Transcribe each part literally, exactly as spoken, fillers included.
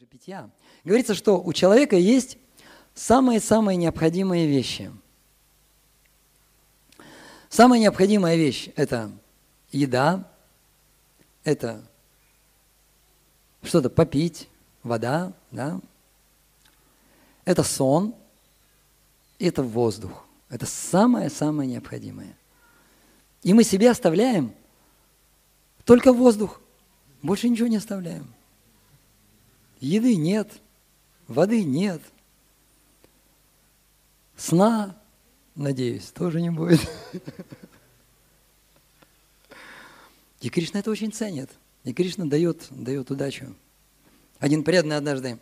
питья, говорится, что у человека есть самые-самые необходимые вещи. Самая необходимая вещь – это еда, это что-то попить, вода, да? Это сон, это воздух. Это самое-самое необходимое. И мы себе оставляем только воздух, больше ничего не оставляем. Еды нет, воды нет, сна, надеюсь, тоже не будет. И Кришна это очень ценит. И Кришна дает, дает удачу. Один преданный однажды,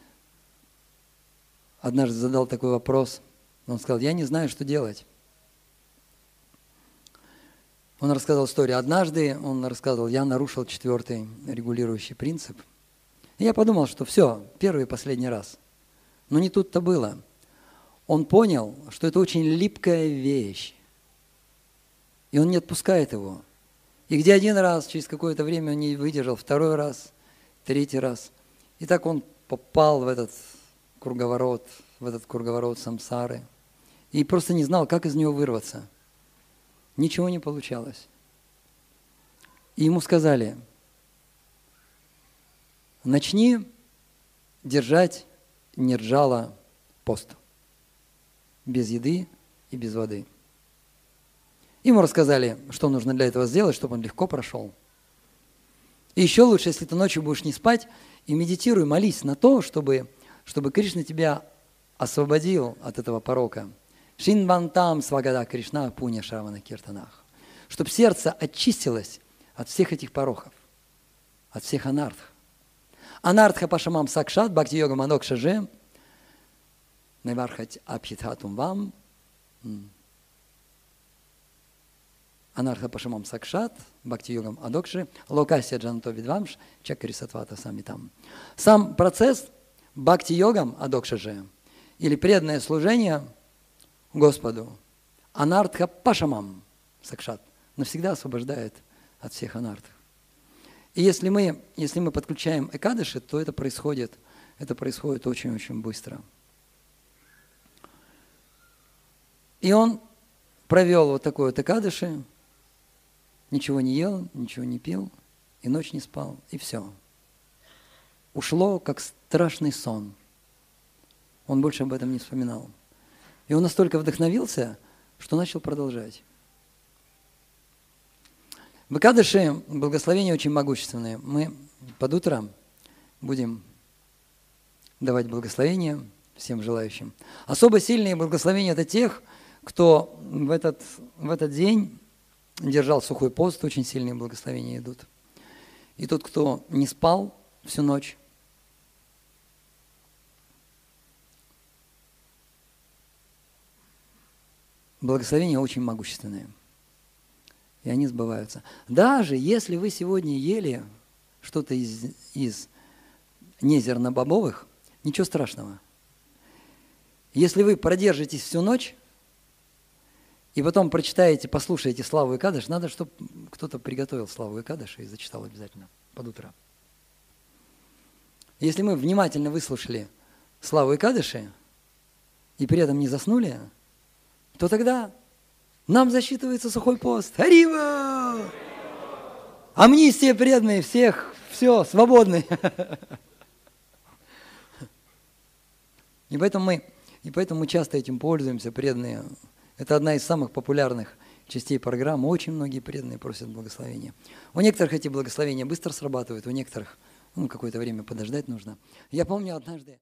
однажды задал такой вопрос. Он сказал: я не знаю, что делать. Он рассказал историю. Однажды он рассказывал: я нарушил четвертый регулирующий принцип. И я подумал, что все, первый и последний раз. Но не тут-то было. Он понял, что это очень липкая вещь. И он не отпускает его. И где один раз, через какое-то время он не выдержал, второй раз, третий раз. И так он попал в этот круговорот, в этот круговорот самсары. И просто не знал, как из него вырваться. Ничего не получалось. И ему сказали: начни держать нирджала пост. Без еды и без воды. Ему рассказали, что нужно для этого сделать, чтобы он легко прошел. И еще лучше, если ты ночью будешь не спать, и медитируй, молись на то, чтобы, чтобы Кришна тебя освободил от этого порока. Шинвантам свагада Кришна пуня шравана киртанах. Чтобы сердце очистилось от всех этих пороков, от всех анартх. Анартха пашамам сакшат, бхакти йога манок шаже, навархать абхитхатум вам. Анарха пашамам сакшат, бхакти йогам адокши, локасия джанто видвамш, чакари сатвата сами там. Сам процесс бхакти йогам адокшаже, или преданное служение Господу, анартха пашамам сакшат, навсегда освобождает от всех анартх. И если мы, если мы подключаем экадыши, то это происходит, это происходит очень-очень быстро. И он провел вот такой вот экадыши, ничего не ел, ничего не пил, и ночь не спал, и все. Ушло, как страшный сон. Он больше об этом не вспоминал. И он настолько вдохновился, что начал продолжать. В экадыши благословения очень могущественные. Мы под утро будем давать благословения всем желающим. Особо сильные благословения – это тех, кто в этот, в этот день держал сухой пост, очень сильные благословения идут. И тот, кто не спал всю ночь, благословения очень могущественные. И они сбываются. Даже если вы сегодня ели что-то из, из незернобобовых, ничего страшного. Если вы продержитесь всю ночь, и потом прочитаете, послушаете Славу Экадыш, надо, чтобы кто-то приготовил Славу Экадыш и зачитал обязательно под утро. Если мы внимательно выслушали Славу Экадыши и при этом не заснули, то тогда нам засчитывается сухой пост. Харива! Амнистия преданные, всех, все, свободны. И поэтому мы, и поэтому мы часто этим пользуемся, преданные. Это одна из самых популярных частей программы. Очень многие преданные просят благословения. У некоторых эти благословения быстро срабатывают, у некоторых ну, какое-то время подождать нужно. Я помню однажды...